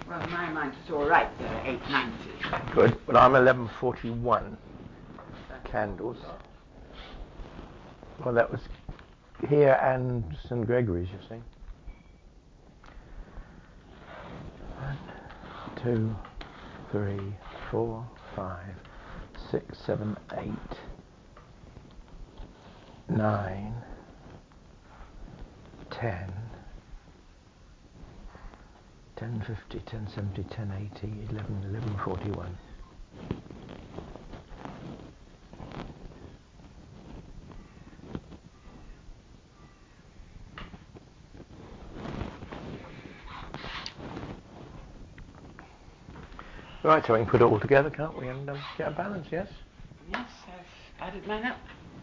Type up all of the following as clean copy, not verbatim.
Well, in my mind it's all right. They're 8.90. Good. Well, I'm 11:41 candles. Well, that was here and St Gregory's, you see. 1, 2, 3, 4, 5, 6, 7, 8, 9, 10, 10:50, 10:70, 10:80, 11:41. Right, so we can put it all together, can't we, and get a balance, yes? Yes, I've added mine up.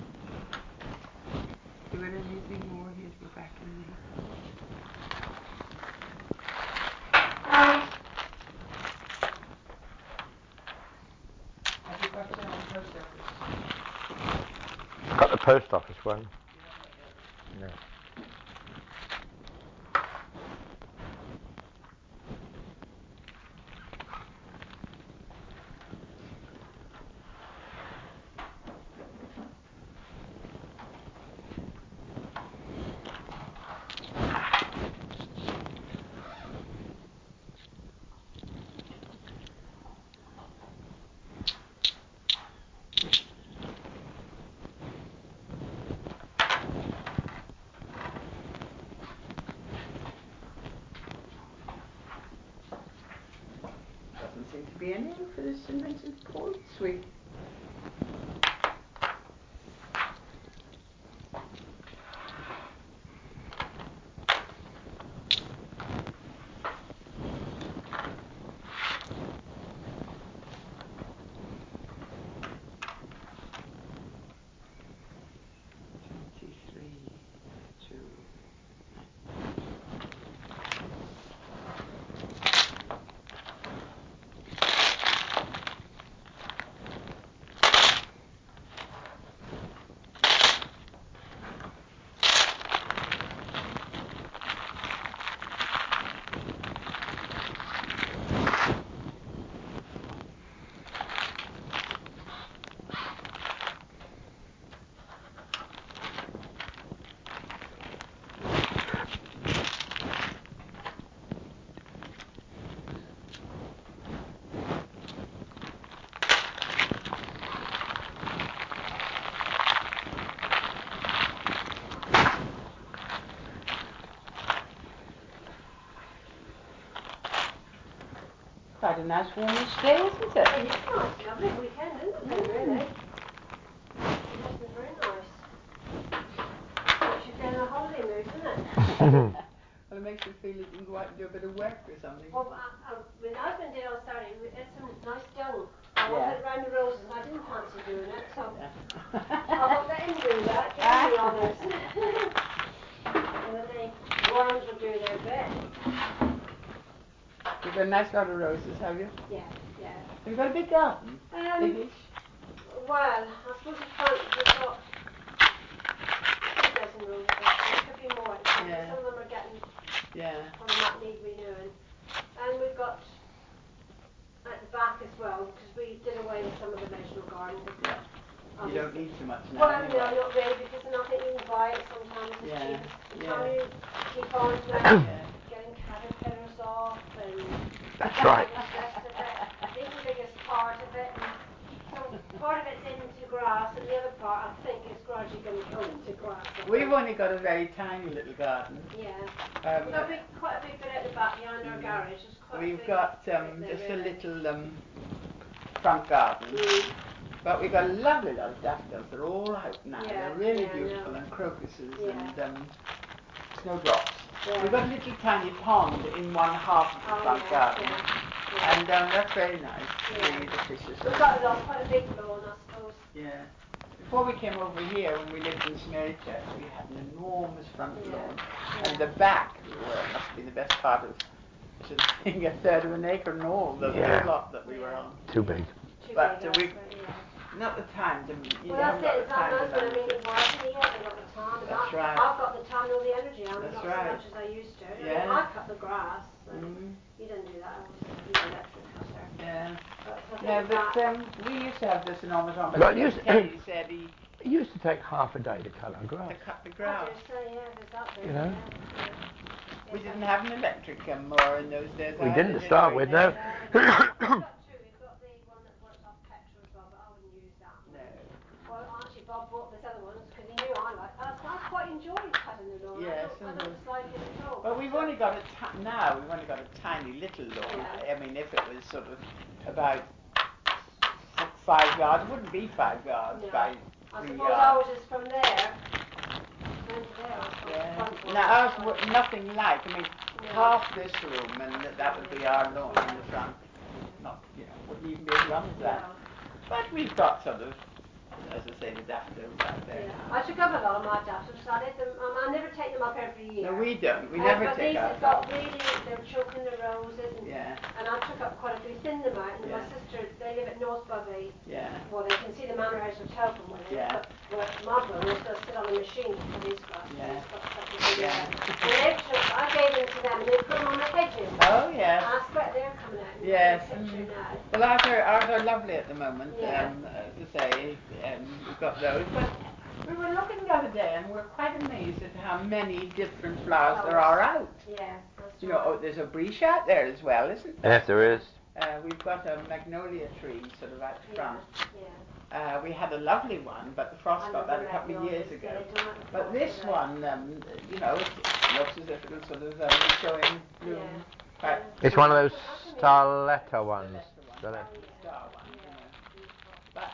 Do we need anything more here to go back in there? Have you got the post office? I've got the post office one. No. Doesn't seem to be any for this St Vincent de Paul suite. Quite a nice warmish day, isn't it? It is nice, lovely weekend, isn't it, really? It has been very nice. Makes you feel in a holiday mood, doesn't it? Well, it makes you feel you can go out and do a bit of work or something. Well, my husband did on Saturday, we had some nice dung. I wanted round the roses and I didn't fancy doing it, so I won't let him do that, give him the honours. And the worms will do their bit. You've got a nice lot of roses, have you? Yeah, yeah. Have you got a big garden? Biggish? Well, I suppose in front we've got 2 dozen roses actually. It could be more. Yeah. Some of them are getting probably not need renewing. And we've got at the back as well, because we did away with some of the vegetable garden. You don't need so much now. Well, anyway. no, not really, because then I think you can buy it sometimes as cheap as the time you keep on getting caterpillars off and That's right. the rest of it. This is the biggest part of it. And so part of it's into grass and the other part I think is gradually going to go into grass. We've only got a very tiny little garden. Yeah. We've got quite a big bit at the back behind our garage. It's quite We've big got just a little front garden. But we've got a lovely lot of daffodils. They're all out now. They're really beautiful. And crocuses and snowdrops. Yeah. We've got a little tiny pond in one half of the front garden. And that's very nice. The fishes. We've got quite a big lawn, I suppose. Yeah. Before we came over here, when we lived in Smerrychurch, we had an enormous front lawn. And the back, must have been the best part of, I think, a third of an acre and all, the lot that we were on. Too big. But not the time to, you haven't got the time to manage it. He hasn't got the time. That's right. I've got the time or the energy. I'm That's not right. so much as I used to. I mean, I cut the grass. You didn't do that. No, but we used to have this enormous one, but Well, it used- Terry said he It used to take half a day to colour grass. to cut the I grass. dare say, yeah, there's that bit, You know? yeah. We didn't have an electric mower in those days. We either, didn't did start we? with, No. no. We've got two. We've got the one that works off petrol as well, but I wouldn't use that one. No. Well, actually, Bob bought this other one because he knew I liked. I quite enjoyed cutting the lawn. Yes, I don't dislike it at all. But we've only got now. We've only got a tiny little lawn. Yeah. I mean, if it was sort of about 5 yards, it wouldn't be 5 yards No. by I 3 suppose yards. ours is from there. Down to there, I suppose. Yeah. Front one, Now ours front. would nothing like. I mean, No. half this room, and that would be our lawn in the front. Not, wouldn't even be as long as that. No. But we've got sort of, as I say, the daffodils out there. Yeah. I took up a lot of my daffodils. I let them. I never take them up every year. No, we don't. We never but take these our have got really. They're choking the roses, and I took up quite a few, thinned them out. And my sister, they live at North Buggy. Yeah. Well, they can see the Manor House Hotel from where they Yeah. live. But my brothers still sit on the machine for these grass. Yeah. Yeah. And they took. I gave them to them, and they put them on the hedges. Oh yes. I expect they're coming out in Yes. the picture now. Well, ours are lovely at the moment. Yeah. As I say, we've got those. But we were looking the other day, and we're quite amazed at how many different flowers there are out. Yeah, that's right. There's a breach out there as well, isn't there? Yes, there is. We've got a magnolia tree sort of out front. Yeah. We had a lovely one, but the frost got that a couple of years ago. But this one, it looks as if it'll sort of show in bloom. Yeah. It's one of those Starletta ones. Star one, But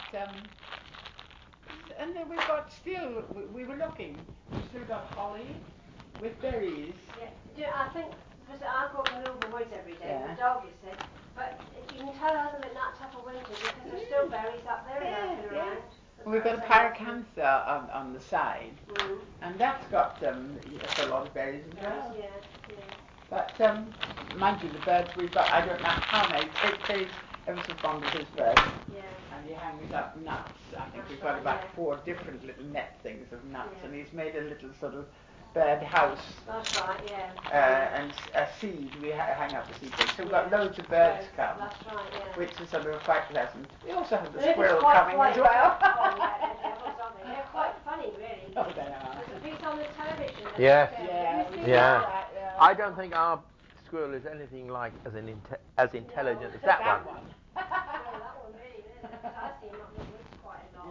and then we've got still. We were looking. We've still got holly with berries. Yeah. I think because I go up and over woods every day. Yeah. The dog is sick, but you can tell it hasn't been that tough a winter because there's still berries up there lurking around. We've got a paracantha on the side, and that's got a lot of berries as well. Yeah. But mind you, the birds we've got, I don't know how many. Terry's ever so fond of his birds. Yeah. And he hangs up nuts. I think That's we've got right, about yeah. 4 different little net things of nuts, Yeah. and he's made a little sort of bird house. That's right, yeah. And a seed, we hang up the seed. So we've got loads of birds come. That's right, yeah. Which is sort of quite pleasant. We also have the And squirrel coming as well. Oh yeah, they're devils, aren't they? They're quite funny, really. Oh, they are. There's a piece on the television. Yes. Yeah. I don't think our squirrel is anything like as intelligent as that one. No, that one really isn't. Because I see him up in the woods quite a lot.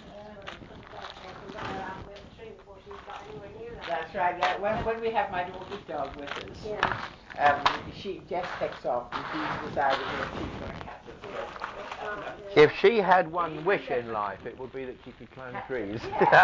That's right. Yeah. When we have my daughter's dog with us, she just takes off and she's decided that she's going to catch us. If she had one wish in life, it would be that she could climb trees.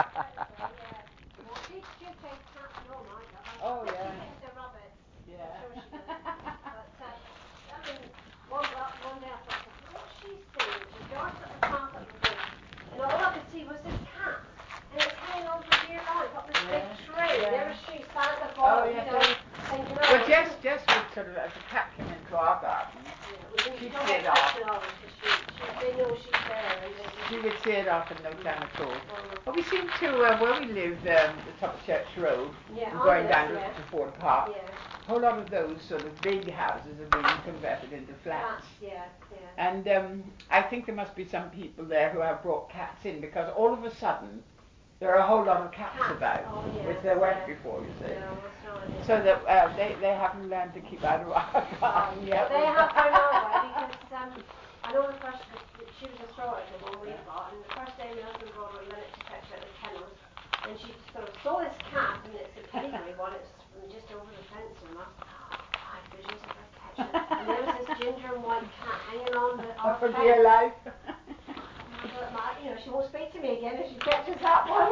Oh yeah. The rabbits. Yeah. I'm sure she does. But I mean, one day I thought, what's she seeing? She darted up the path up the bush, and all I could see was this cat, and it's hanging on for dear life up this big tree. Yeah. There was she sat at the bottom, thinking, well, just with sort of as the cat came into our garden, she'd see it off. They know she's there. She would see it off in no time at all. But we seem to, where we live, the top of Church Road, going down to Ford Park, a whole lot of those sort of big houses are being converted into flats. And I think there must be some people there who have brought cats in, because all of a sudden there are a whole lot of cats about, which there weren't before, you see. So that they haven't learned to keep out of our garden yet. They have for now, because I know the first, she was a sorority, the one we got, and the first day my husband brought her and Lennox to fetch her at the kennels, and she sort of saw this cat, and it's a pedigree one, it's from just over the fence, and I thought, I had visions of her catching it. And there was this ginger and white cat hanging on our fence. Dear life. And I thought, she won't speak to me again if she catches that one.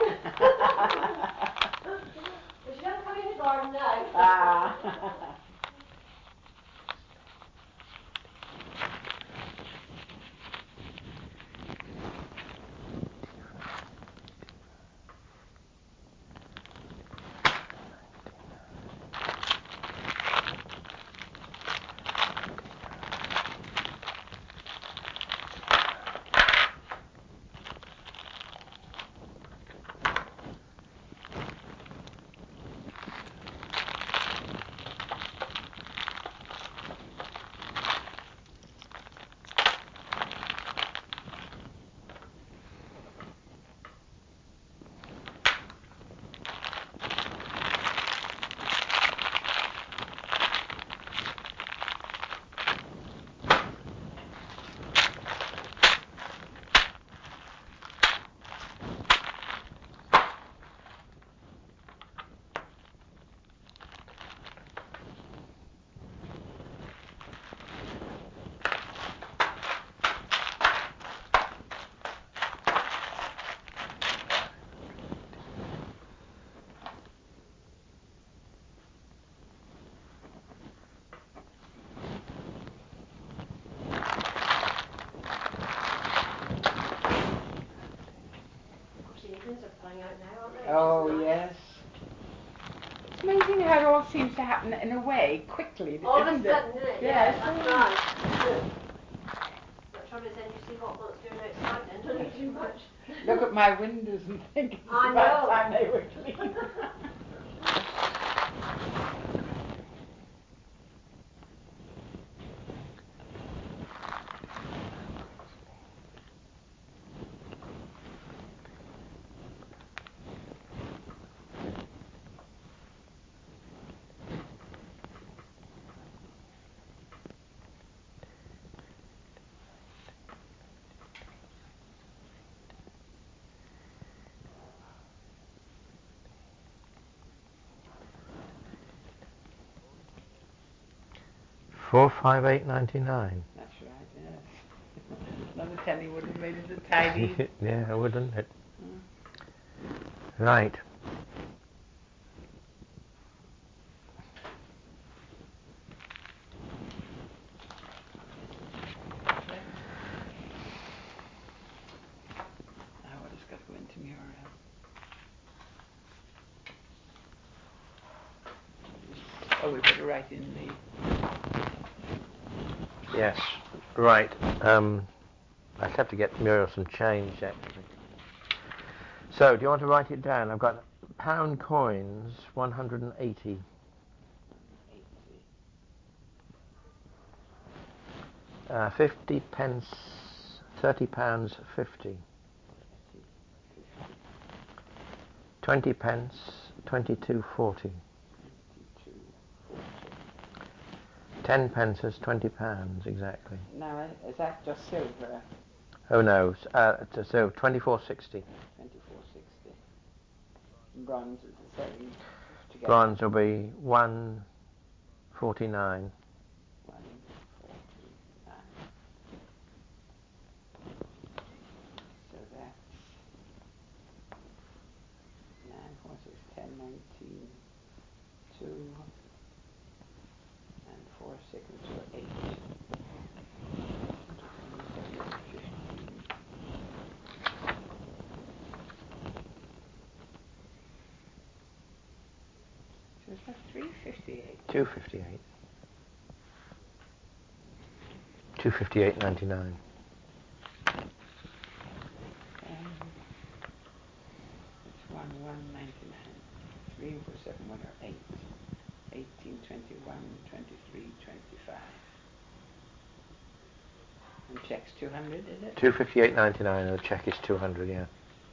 But she doesn't come in the garden now. seems to happen in a way quickly, All of a isn't sudden, it? isn't it? Yes. Yeah, that's right. The trouble is then you see what wants doing outside then, don't you, too much? Look at my windows and think it's I about know. time they were clean. £458.99. That's right, yes. Another penny would have made it a tidy. Yeah, wouldn't it? Mm. Right. Now what has got to go into Muriel? Oh, we better write in the... Yes. Right. I have to get Muriel some change actually. So, do you want to write it down? I've got pound coins, 180. 50 pence, £30, 50. 20 pence, 22.40. 10 pence is £20 exactly. Now, is that just silver? Oh no, so 24.60. 24.60. Bronze is the same. Together. Bronze will be 1.49. 1.49. So that's 9, 4, 6, 10, 19, 2, and 4 seconds for 8. 15. So is that 358? 258. 258.99. It's 1,199. 3 4 7 1 or 8. 18, 21, 23, 25. And check's 200, is it? 258.99 and the check is 200, yeah.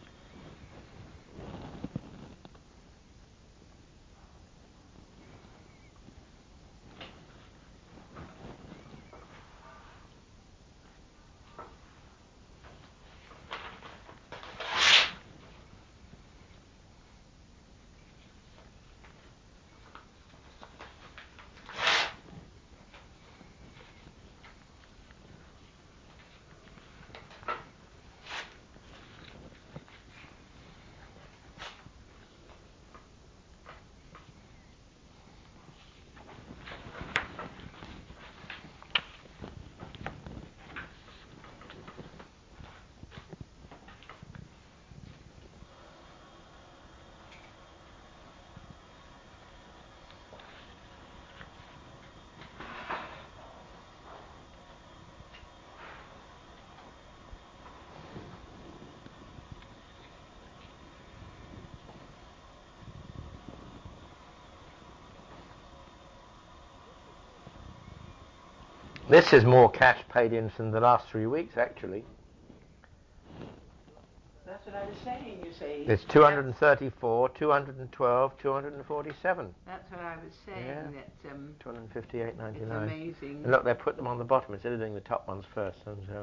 This is more cash paid in than the last 3 weeks, actually. That's what I was saying, you see. It's 234, 212, 247. That's what I was saying, Yeah. that 258.99. it's amazing. And look, they put them on the bottom instead of doing the top ones first. And so.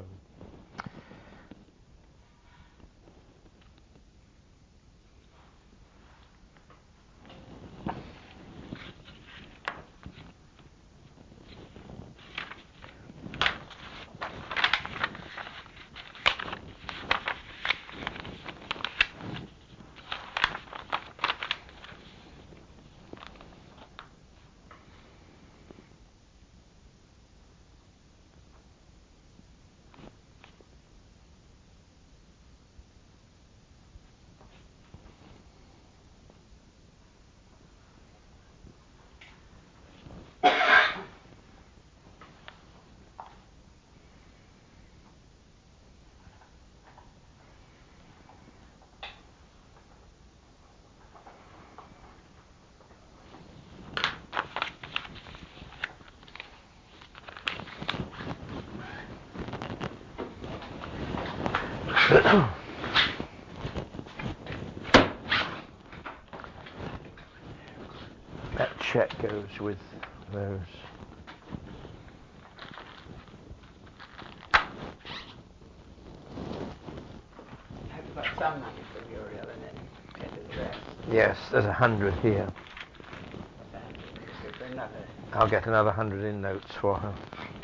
That check goes with those. Have you got some money for Muriel and then get the rest? Yes, there's 100 here. Give her another. I'll get another 100 in notes for her.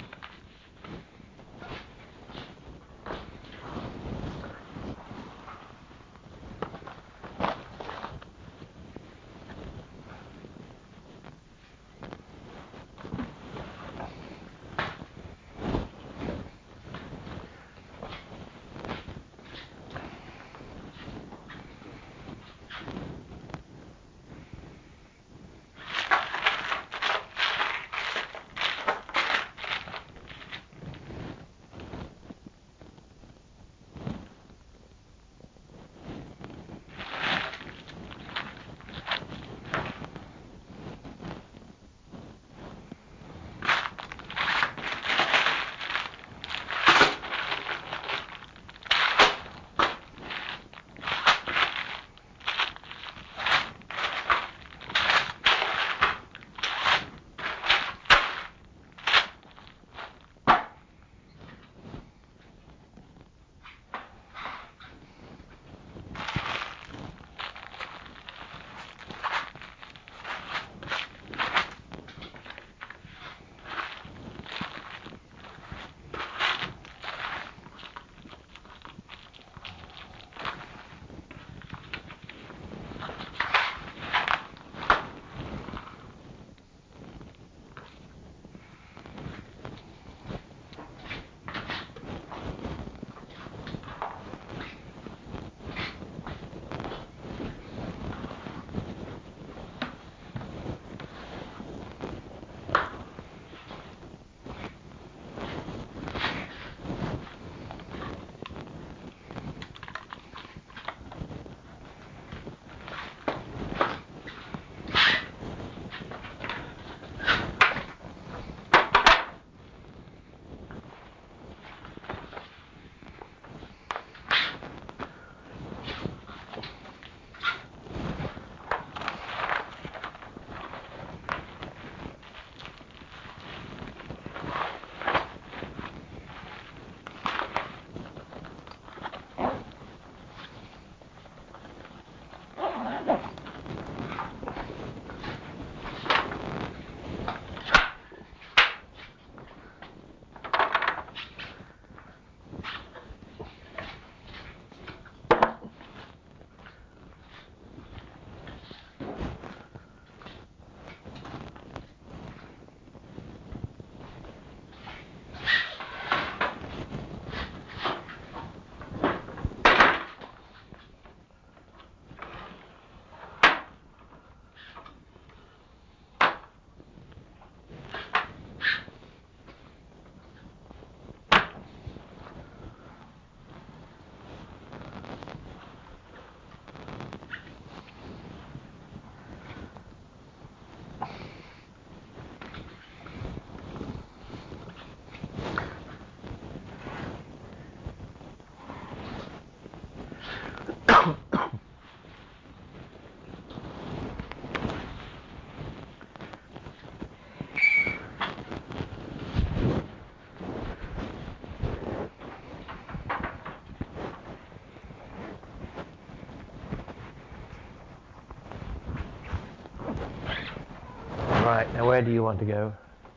Right, now where do you want to go?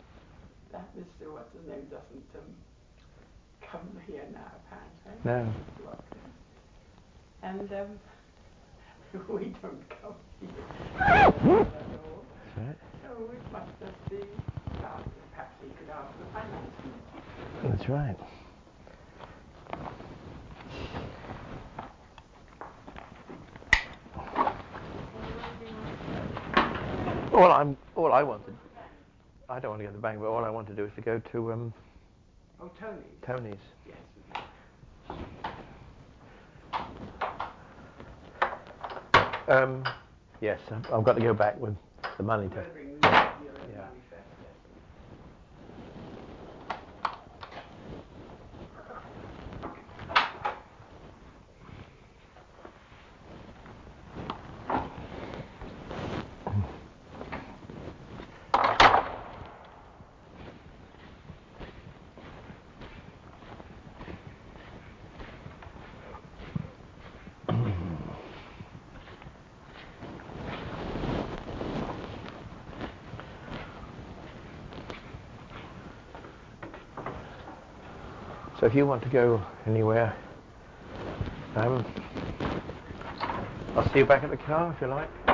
That Mr. What's his name doesn't come here now, apparently. No. And we don't come here at all. That's right. So it must just be, well, perhaps he could ask the finance minister. That's right. All I wanted, I don't want to go to the bank, but all I want to do is to go to Oh, Tony's? Tony's. Yes. Yes, I've got to go back with the money to. We'll bring your money first, yes. So if you want to go anywhere, I'll see you back at the car if you like.